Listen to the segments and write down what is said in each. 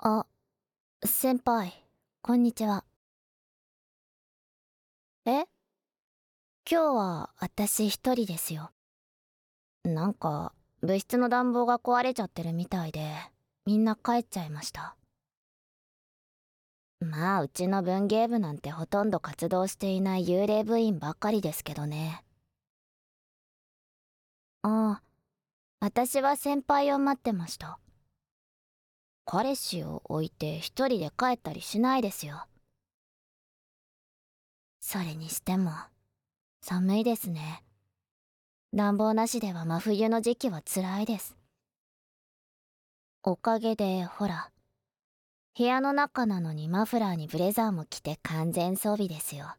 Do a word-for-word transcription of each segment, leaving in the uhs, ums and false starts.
あ、先輩、こんにちは。え、今日は私一人ですよ。なんか、部室の暖房が壊れちゃってるみたいで、みんな帰っちゃいました。まあ、うちの文芸部なんてほとんど活動していない幽霊部員ばっかりですけどね。ああ、私は先輩を待ってました。彼氏を置いて一人で帰ったりしないですよ。それにしても、寒いですね。暖房なしでは真冬の時期は辛いです。おかげで、ほら、部屋の中なのにマフラーにブレザーも着て完全装備ですよ。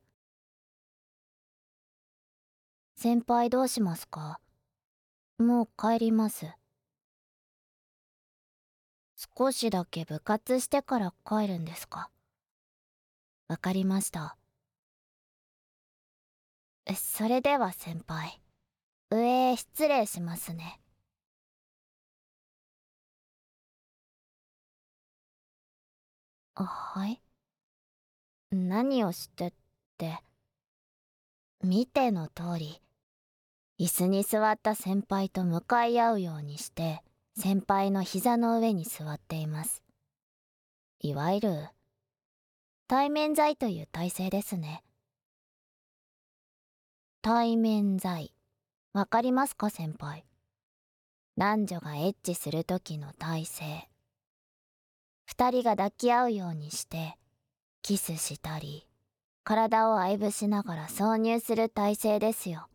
先輩どうしますか？もう帰ります。少しだけ部活してから帰るんですか？わかりました。それでは先輩、上失礼しますね。あ、はい。何をしてって、見ての通り、椅子に座った先輩と向かい合うようにして、先輩の膝の上に座っています。いわゆる、対面座位という体勢ですね。対面座位。わかりますか先輩？男女がエッチする時の体勢。二人が抱き合うようにして、キスしたり、体を愛撫しながら挿入する体勢ですよ。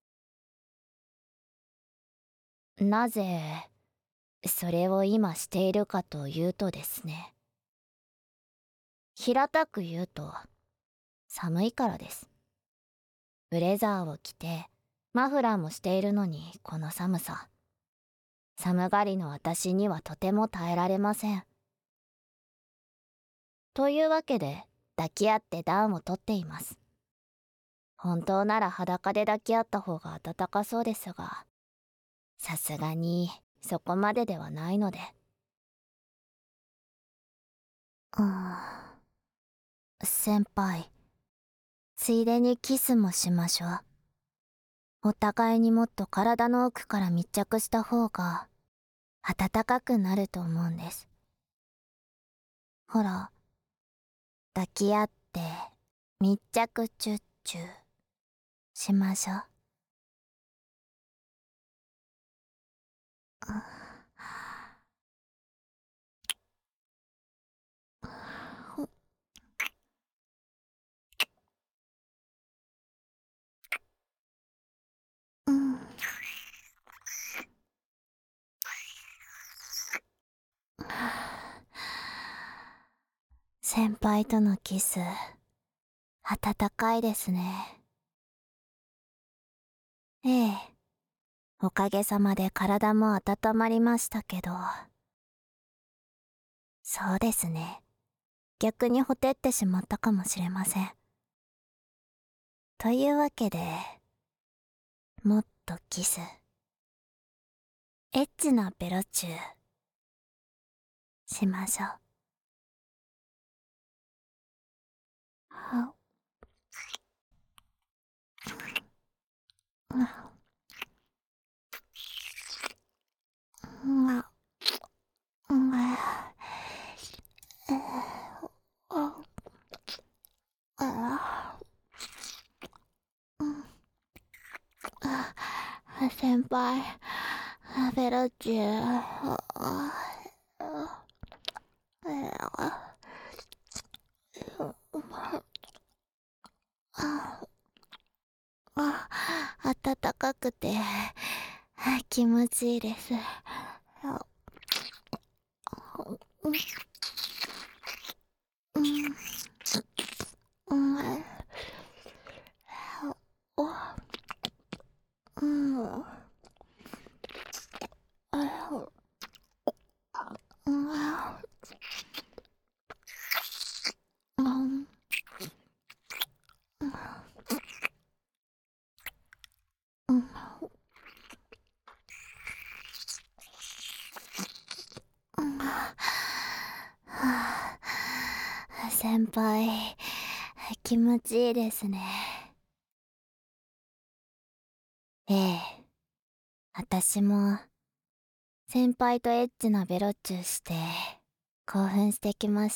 なぜ、それを今しているかというとですね。平たく言うと、寒いからです。ブレザーを着て、マフラーもしているのにこの寒さ。寒がりの私にはとても耐えられません。というわけで、抱き合って暖を取っています。本当なら裸で抱き合った方が暖かそうですが、さすがにそこまでではないので。うーん。先輩、ついでにキスもしましょう。お互いにもっと体の奥から密着した方が暖かくなると思うんです。ほら、抱き合って密着チュッチュしましょう。うん。先輩とのキス、温かいですね。ええ、おかげさまで体も温まりましたけど。そうですね。逆にほてってしまったかもしれません。というわけで、もっとキス。エッチなベロチュー、しましょう。はうわ、うわ、えー、あ、あ、うん、あ、先輩、ベロチュー、あ、あ、あ、あ、あ、暖かくて気持ちいいです。うん、うん、うん、お、うん、あ、うん、うん、うん、 先輩、気持ちいいですね。ええ、私も先輩とエッチなベロチューして興奮してきました。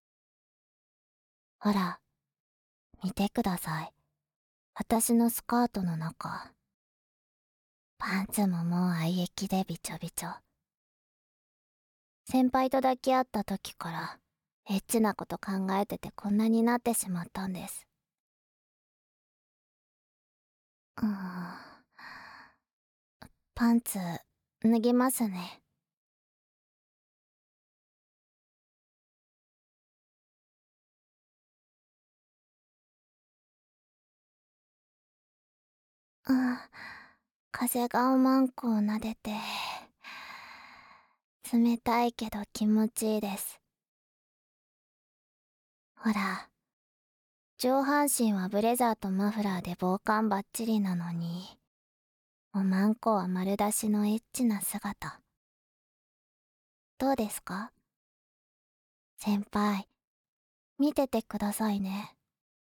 ほら、見てください。私のスカートの中。パンツももう愛液でびちょびちょ。先輩と抱き合った時からエッチなこと考えててこんなになってしまったんです。うーん。パンツ脱ぎますね。うん。風がおまんこを撫でて冷たいけど気持ちいいです。ほら、上半身はブレザーとマフラーで防寒バッチリなのに、おまんこは丸出しのエッチな姿。どうですか？先輩、見ててくださいね。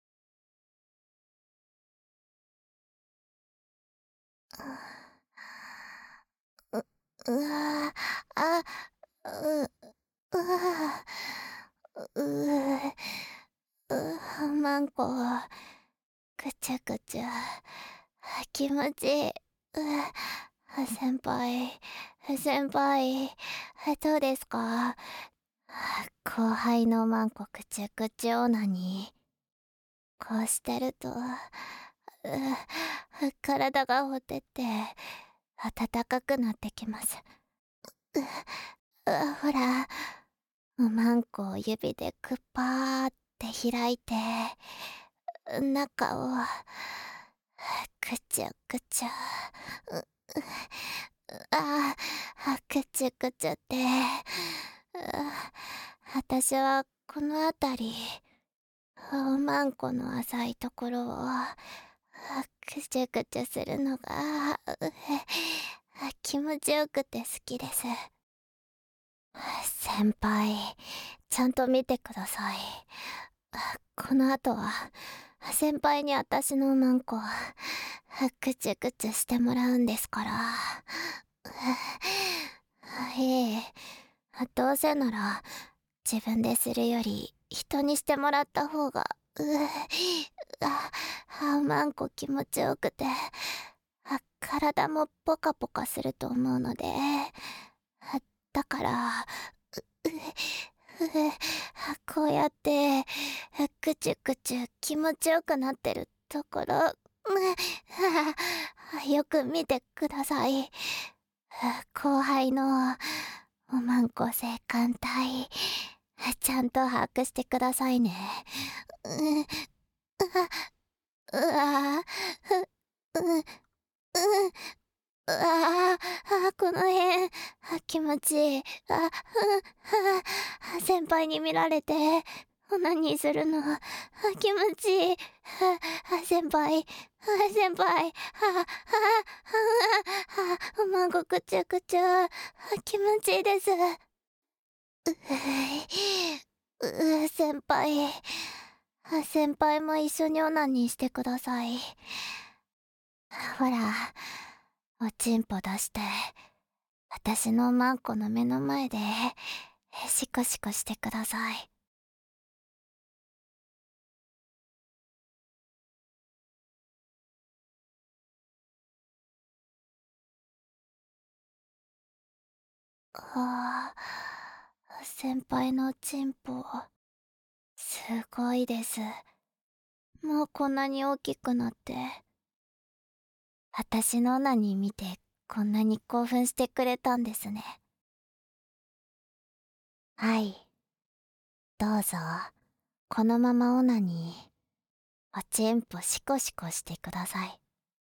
う、うわあ、う、うわう、う、う、マンコ、ぐちゃぐちゃ、気持ちいい。う、先輩、先輩、どうですか？後輩のマンコくちゅくちゅオナに、こうしてると、う、体がほてって、暖かくなってきます。う、うほら、おまんこを指でくっぱーって開いて、中を、ぐちゃぐちゃ、う、うああ、ぐちゃぐちゃって、私はこの辺り、おまんこの浅いところを、ぐちゃぐちゃするのが、気持ちよくて好きです。先輩、ちゃんと見てください。この後は、先輩に私のマンコ、ぐちゅぐちゅしてもらうんですから。ええ、どうせなら、自分でするより、人にしてもらった方が、うあ、あ、マンコ気持ちよくて、あ、体もポカポカすると思うので、だから、う、う、こうやって、ぐちゅぐちゅ気持ちよくなってるところ、よく見てください。後輩のおまんこ性感帯、ちゃんと把握してくださいね。う、うわ、う、う、う、うわあ、この辺、気持ちいい。あ、うん、先輩に見られて、オナニーするの、気持ちいい。先輩、先輩、あ、あ、まごくちゃくちゃ、気持ちいいです。う、う、先輩、先輩も一緒にオナニーしてください。ほら、おちんぽ出して、私のマンコの目の前で、シコシコしてください。ああ、先輩のおちんぽ、すごいです。もうこんなに大きくなって、私のオナニー見て、こんなに興奮してくれたんですね。はい。どうぞ、このままオナニー、おちんぽシコシコしてください。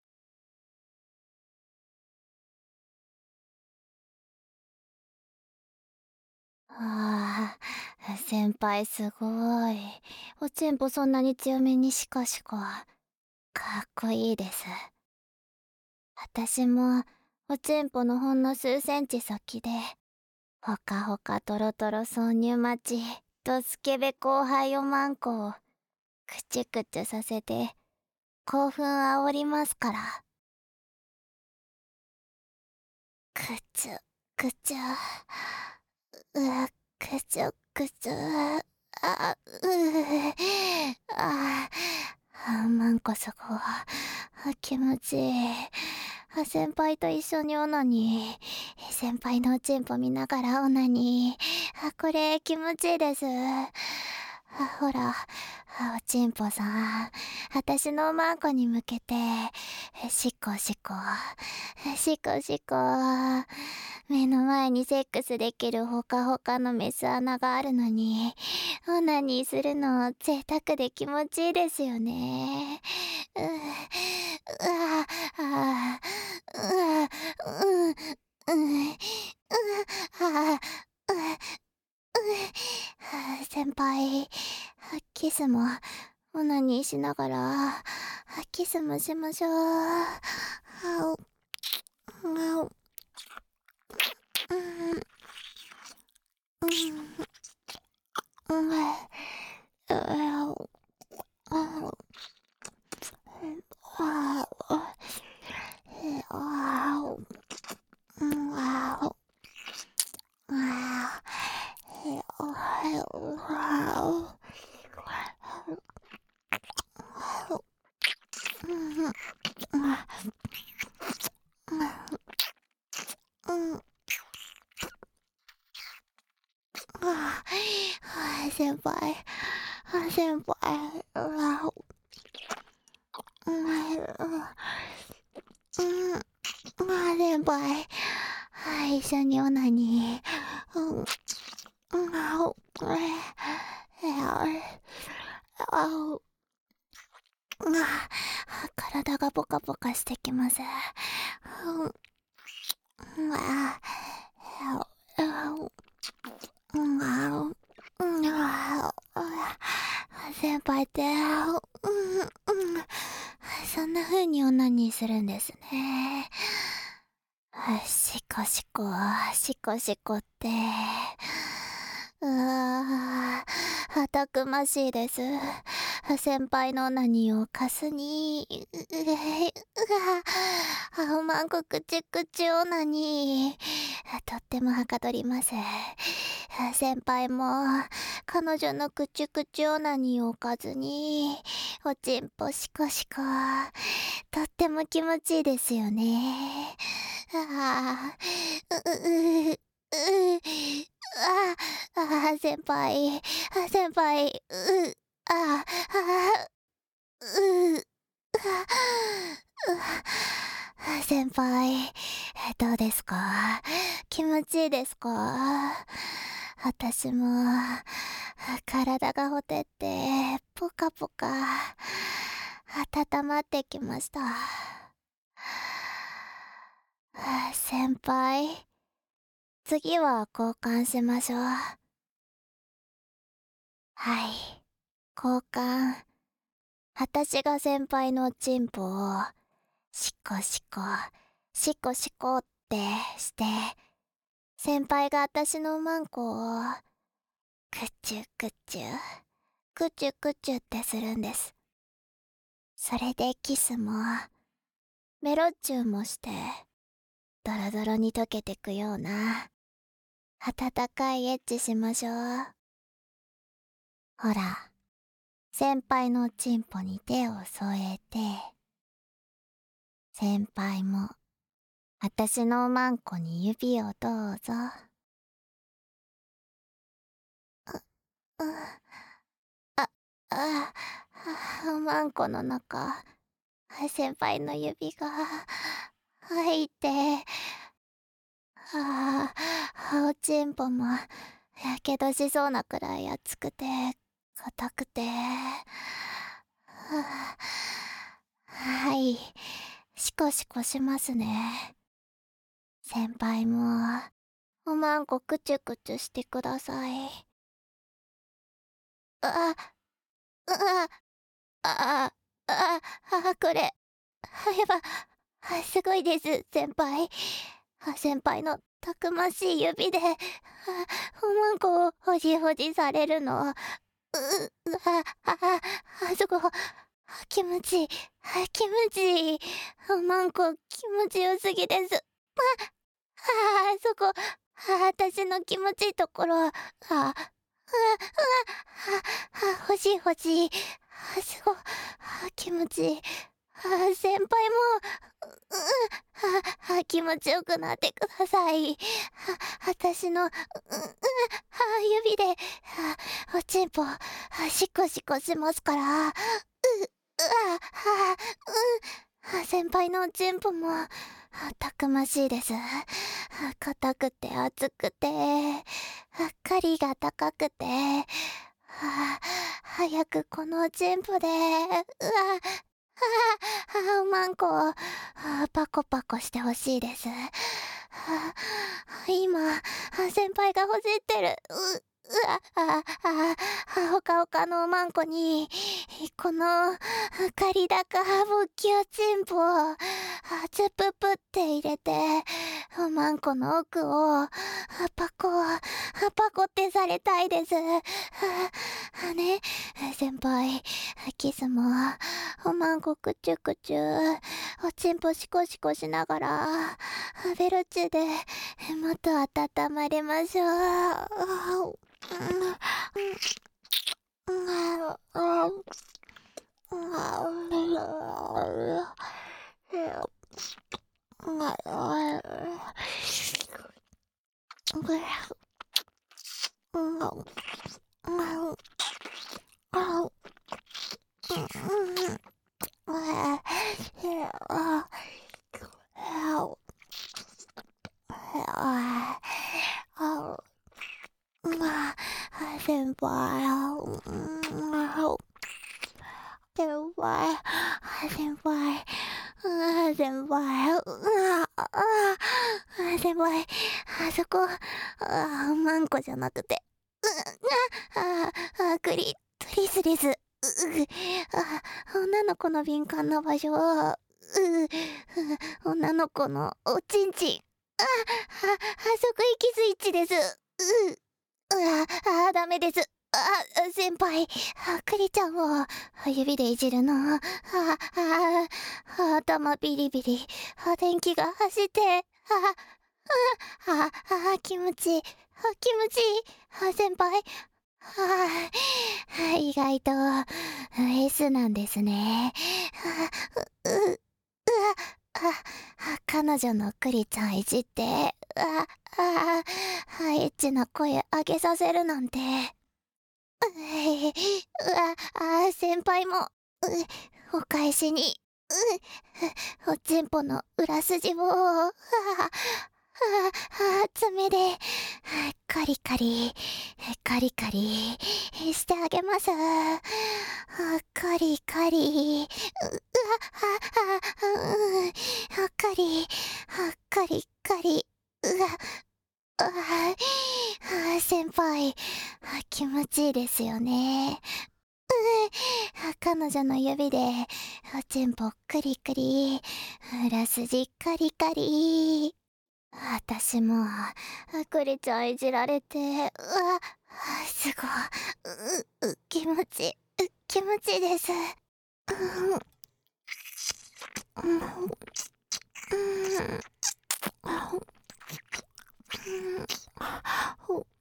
ああ、先輩すごい。おちんぽそんなに強めにシコシコ。かっこいいです。私も、おちんぽのほんの数センチ先で、ほかほかトロトロ挿入待ち、 とスケベ後輩おまんこをくちゅくちゅさせて興奮煽りますから。くちゅくちゅ、うくちゅくちゅ、あうああまんこそこあ気持ちいい。あ先輩と一緒にオナニー、先輩のおちんぽ見ながらオナニー、あこれ気持ちいいです。あほらあおちんぽさん、私のおまんこに向けてしっこしっこしっこしっこ、目の前にセックスできるほかほかのメス穴があるのにオナニーするの贅沢で気持ちいいですよね。ううわあうわうううあうう先輩キスもオナニーしながらキスもしましょう。あおあおうんうんうんあおあおあおあおうんあおあお先輩先輩先輩一緒にオナニーうんあお体がポカポカしてきます。うんあ先輩ってうんうんそんな風にオナニーするんですね。しこしこしこしこってうわーたくましいです。先輩の何をかすにうわおまんこくちくちオナニーとってもはかどります。先輩も彼女のくちゅくちゅオナニーをおかずにおちんぽしこしこ、とっても気持ちいいですよね。ああううううああ先輩先輩うああううあ先輩どうですか、気持ちいいですか。私も体がほてってポカポカ温まってきました。先輩次は交換しましょう。はい交換。私が先輩のチンポをシコシコシコシコってして先輩が私のマンコをクチュクチュクチュクチュってするんです。それでキスもメロッチューもしてドロドロに溶けてくような温かいエッチしましょう。ほら先輩のチンポに手を添えて先輩も私のおまんこに指をどうぞ。う、うあ、あ、おまんこの中先輩の指が入ってああおちんぽもやけどしそうなくらい熱くて硬くてはいシコシコしますね。先輩もおまんこくちゅくちゅしてください。あああああこれはやばすごいです先輩。 先輩のたくましい指でおまんこをほじほじされるの。う、う、あ、あ、あそこ、気持ちいい、気持ちいい。おまんこ気持ちよすぎです。あ、あそこ、私の気持ちいいところ。あ、あ、あ、あ、ほじほじ。あ、すごい、気持ちいい。あ、先輩も、う、あ、気持ちよくなってください。あ、私の、う、う、指で、おちんぽ、シコシコしますから。う、う、あ、うん、先輩のおちんぽも、たくましいです。硬くて熱くて、針が高くて、早くこのおちんぽで、うわ、あ、おまんこをパコパコしてほしいです。今、先輩がほじってる、う、うわ、あ、あ、ほかほかのおまんこに、この、借り高ぼっきおちんぽを、ツププって入れて、おまんこの奥を、パコ、パコってされたいです。ね、先輩、キスも、おまんこくちゅくちゅ、おちんぽシコシコしながら、ベルチでもっと温まりましょう。先輩、先輩、先輩、先輩、先輩、あそこ、あ、マンコじゃなくて、あ、あ、クリ、クリスです。う、あ、女の子の敏感な場所、う、女の子のおちんちん、あ、あ、あそこ行きスイッチです。う、あ、あ、ダメです。あ、先輩、クリちゃんを指でいじるの。あ、あ、頭ビリビリ、電気が走って、あ、あ、あ、気持ちいい、気持ちいい、先輩。あ、意外と S なんですね。う、う、うわ、あ、彼女のクリちゃんいじって、あ、あ、エッチな声上げさせるなんて。うわ、あ、先輩も、う、お返しに、う、おちんぽの裏筋を、あ、あ、あ、爪で、カリカリ、カリカリしてあげます。あ、カリカリ、う、うわ、あ、あ、うん、カリ、カリカリ、うわ、あ、あ、先輩、気持ちいいですよね。彼女の指でおちんぽクリクリ、裏筋カリカリ。私もクリちゃんいじられて、うわ、すごい、う、う、気持ちいい、気持ちいいです。うん、うん、うん、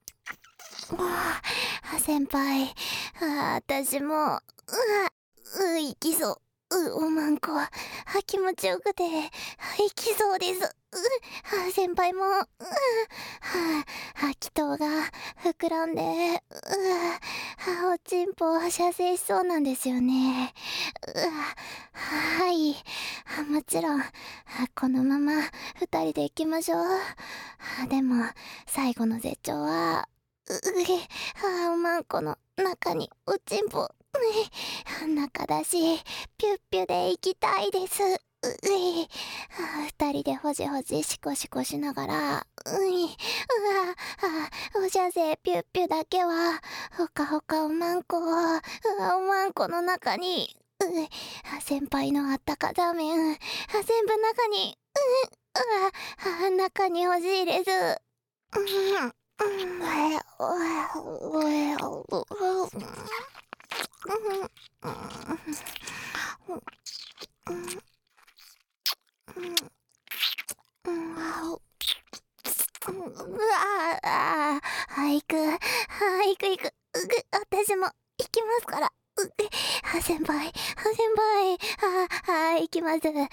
先輩、あ、私も、うわ、う、いきそう。う、おまんこ、あ、気持ちよくて、いきそうです。う、あ、先輩も、う、はあ、気筒が膨らんで、う、あ、おちんぽ射精しそうなんですよね。う、はい、もちろん、このまま二人で行きましょう。でも、最後の絶頂は、う、あ、おまんこの中におちんぽ、中だし、ピュッピュで行きたいです。う、二人でほじほじシコシコしながら、う、うわ、おしゃせピュッピュだけは、ほかほかおまんこを、うわ、おまんこの中に、う、先輩のあったか座面、全部中に、 あ、中に欲しいです。うん。うわあ、あ、行く、あ、行く行く、うぐ、私も行きますから。うぐ、あ、先輩、あ、先輩、あ、あ、行きます、あ、行きます。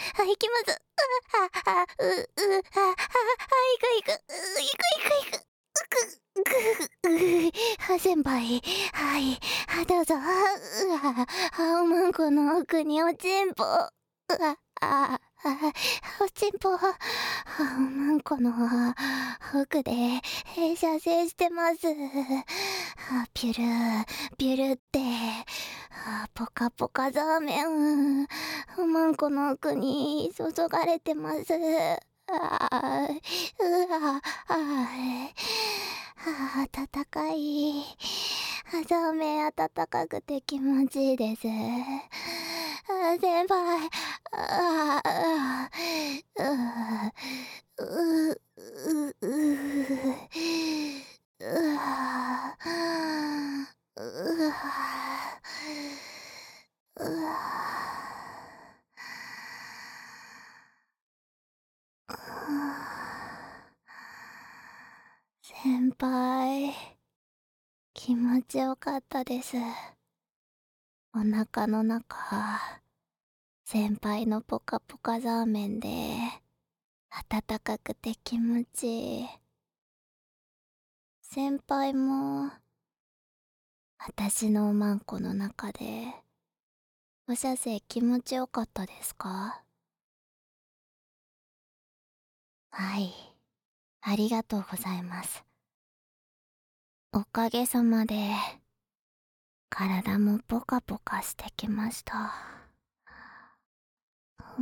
あ、あ、う、う、あ、あ、あ、行く行く、う、行く行く行く。うぐ、ぐ、ぐ、あ、先輩、はい、あ、どうぞ。うわ、あ、おまんこの奥におちんぽ。うわ、あ、あ、おちんぽ、あ、おまんこの奥で射精してます。あ、ピュル、ピュルって、あ、ポカポカザーメン、おまんこの奥に注がれてます。ああ、うわ、ああ、あ、暖かい。ザーメン暖かくて気持ちいいです。あ、先輩、ああ、う、う、う、う、うわ、うわ、うわ。先輩、気持ちよかったです。お腹の中、先輩のポカポカザーメンで、暖かくて気持ちいい。先輩も、私のおまんこの中で、お射精気持ちよかったですか？はい、ありがとうございます。おかげさまで、体もポカポカしてきました。うん、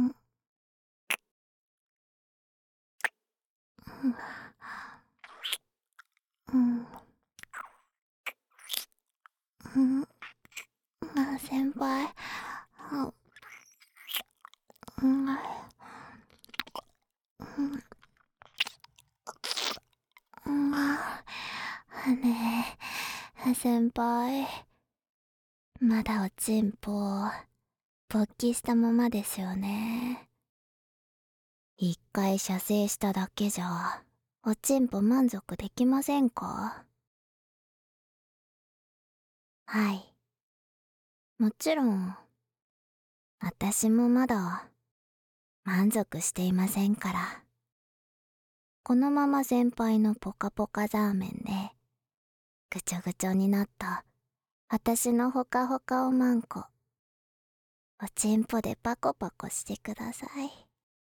うん、うん、あ、先輩、あ、うん、うん、うん、あ、ねえ、先輩、まだおちんぽ、勃起したままですよね。一回射精しただけじゃ、おちんぽ満足できませんか？はい。もちろん、私もまだ満足していませんから。このまま先輩のポカポカザーメンで、ぐちょぐちょになった私のほかほかおまんこ、おちんぽでパコパコしてください。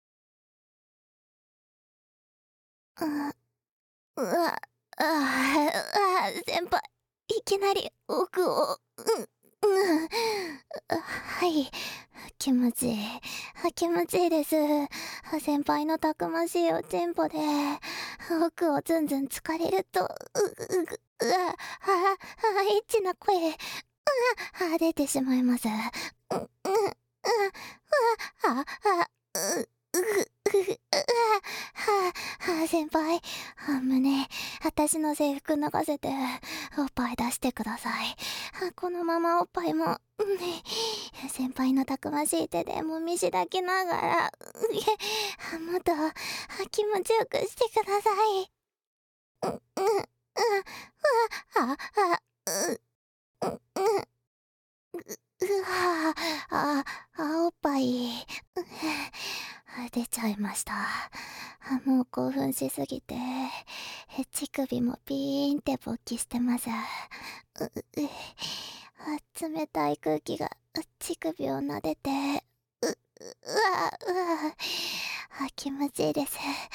う、うわ、ああ、先輩、いきなり奥を、うん、うん、はい、気持ちいい、気持ちいいです。先輩のたくましいおちんぽで、奥をずんずんつかれると、う、う、ぐ、うわ、あ、あ、エッチな声、うわ、出てしまいます。うん、うん、うわ、あ、あ、う、う、う、う、はあ、はあ、先輩、あ、胸、私の制服脱がせて、おっぱい出してください。あ、このままおっぱいも、ね、先輩のたくましい手でもみしだきながら、あ、もっと、あ、気持ちよくしてください。うん、うん、うん、あ、あ、う、うん、うん、うわあ、あ、おっぱい、出ちゃいました。もう興奮しすぎて、乳首もピーンって勃起してます。う、う、冷たい空気が乳首を撫でて、う、うわ、うわ、あ、気持ちいいです。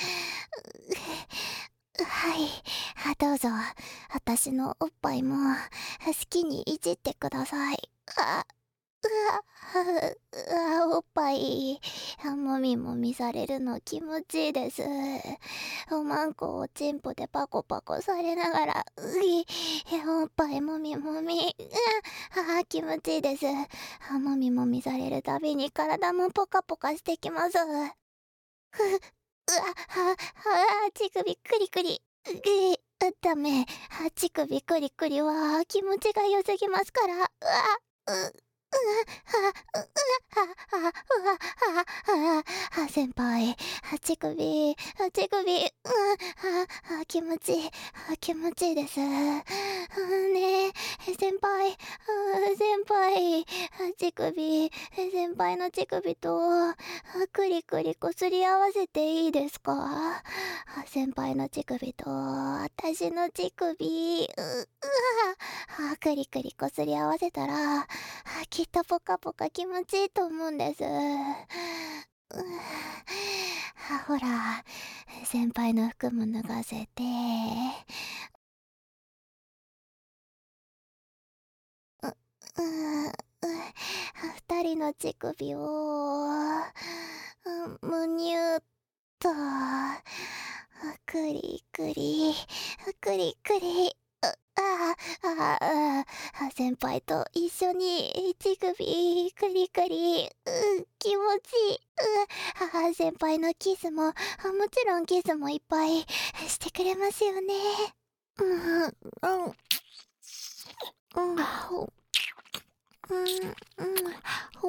はい、どうぞ、私のおっぱいも好きにいじってください。あ、うわ、うわ、おっぱい、もみもみされるの気持ちいいです。おまんこをちんぽでパコパコされながら、うい、おっぱいもみもみ、あ、気持ちいいです。もみもみされるたびに体もポカポカしてきます。ふ、 うわ、は、は、乳首クリクリ。うえ、ダメ。乳首クリクリは気持ちが良すぎますから。うわ、う、う、は、う、う、は、は、は、は、は、は、先輩。乳首、乳首、うん、は、は、気持ちいい。は、気持ちいいです。うんねえ、先輩、うん先輩、乳首、先輩の乳首と、くりくりこすり合わせていいですか？先輩の乳首と、私の乳首、う、うわ、くりくりこすり合わせたら、きっとポカポカ気持ちいいと思うんです。うほら、先輩の服も脱がせて、う、う、う、二人の乳首を、うむにゅっと、くりくり、くりくり、ああ、ああ、あ先輩と一緒に乳首くりくり、う気持ちいい。うあ先輩のキスも、もちろんキスもいっぱいしてくれますよね。うん、うん、うん、うん、うん、うん、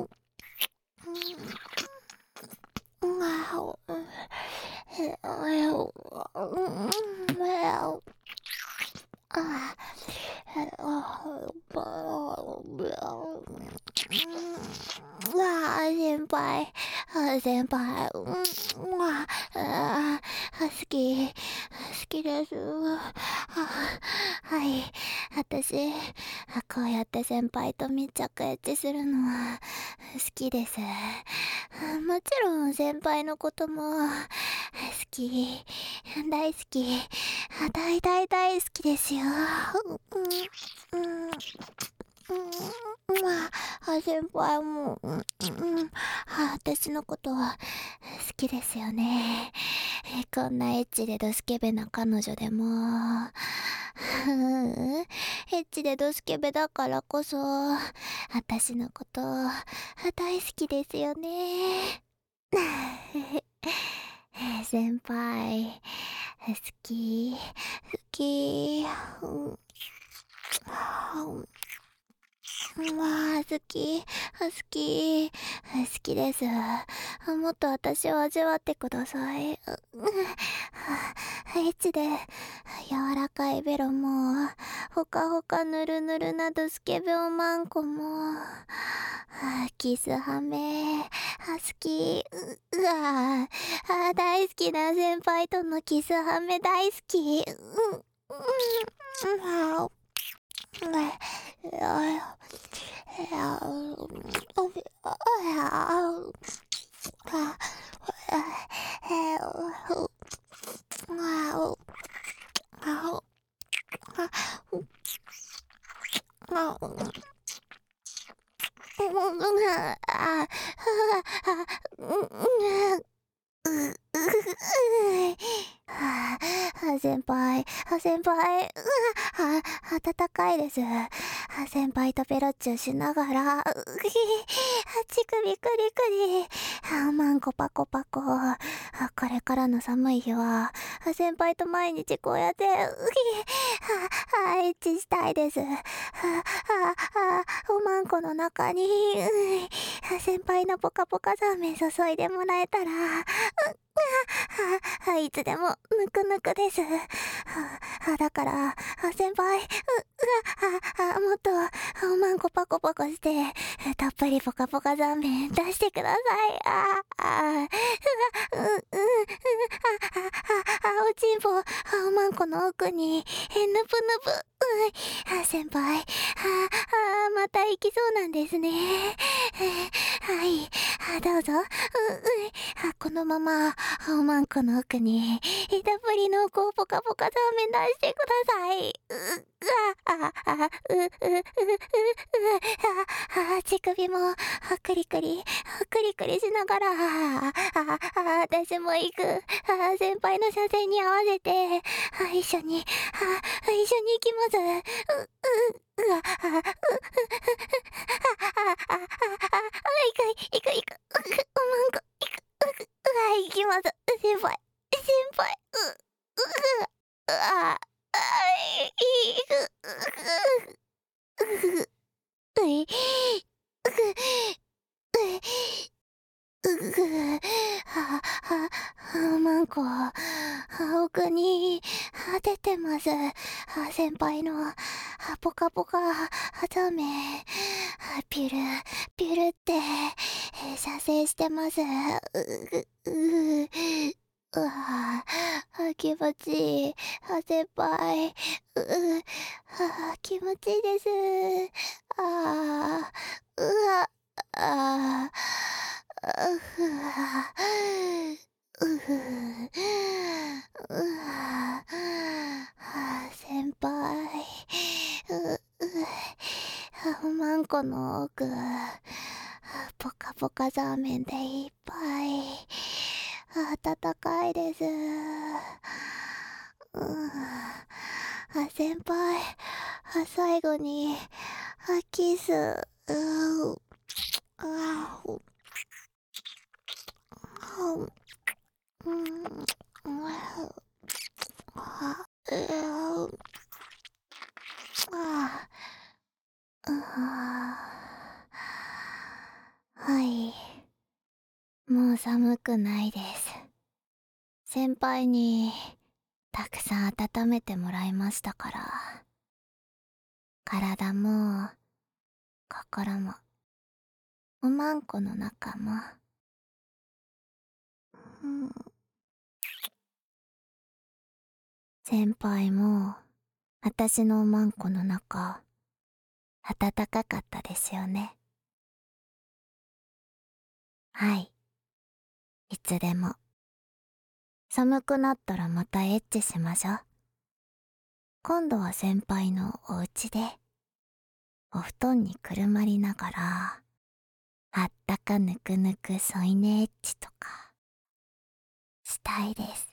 先輩、先輩、うん、ああ好き、好きです。はい、私、こうやって先輩と密着エッチするのは好きです。もちろん先輩のことも好き、大好き、大大大好きですよ。うん、うん、うん、まあ、先輩も、うん、うん、私のことは好きですよね。こんなエッチでドスケベな彼女でも、エッチでドスケベだからこそ、私のこと大好きですよね。先輩、好き、好き、うん、まあ、好き、好き、好きです。もっと私を味わってください。エッチで柔らかいベロも、ほかほかぬるぬるなドスケベおまんこも、キスハメ、好き、う、うわあ、大好きな先輩とのキスハメ大好き。うん、うん、うん、先輩、先輩、うわ、暖かいです。先輩とペロッチュしながら、うひ、乳首クリクリ、マンコパコパコ。これからの寒い日は、先輩と毎日こうやって、うひ、は、エッチしたいです。は、は、おまんこの中に、先輩のポカポカザーメン注いでもらえたら、は、はいつでもぬくぬくです。は、だから、先輩、う、うわ、は、もっと、おまんこパコパコして、たっぷりポカポカザーメン出してください。あ、あ、うわ、う、う、う、あ、あ、おちんぽ、おまんこの奥に、ぬぷぬぷ、う、先輩、あ、あ、また行きそうなんですね。はい、どうぞ、う、う、このまま、おまんこの奥に、たっぷり濃厚ポカポカザーメン出してください。う、あ、あ、あ、う、う、う、う、う、あ、あ、乳首も、くりくり、くりくりしながら、あ、あ、私も行く。あ、先輩の車線に合わせて、あ、一緒に、あ、一緒に行きます。う、う、うわ、あ、う、う、あ、あ、あ、あ、行く、行く、行く、おまんこ、行く、うわ、行きます。先輩。 輩、う、う、う、あ、あい、う、う、う、う、うい、う、う、う、う、は、は、は、マンコ、は、奥に、は、出てます。は、先輩の、は、ポカポカ、は、ザメ、は、ピュル、ピュルって、えー射精してます。う、う、う、うわぁ、気持ちいい。あ、先輩。う、う、あ、気持ちいいです。あー、うわ、あー、うふわ、うふ、うわ、あ、先輩。う、う、あ、マンコの奥。ポカポカザーメンでいっぱい。暖かいです。うん、あ、先輩。あ、最後に、あ、キス。うう、あ、う、うん、あ、う、あ、あ、はい。もう寒くないです。先輩にたくさん温めてもらいましたから。体も心もおまんこの中も。うん、先輩も私のおまんこの中暖かかったですよね。はい、いつでも。寒くなったらまたエッチしましょう。今度は先輩のお家でお布団にくるまりながらあったかぬくぬく添い寝エッチとかしたいです。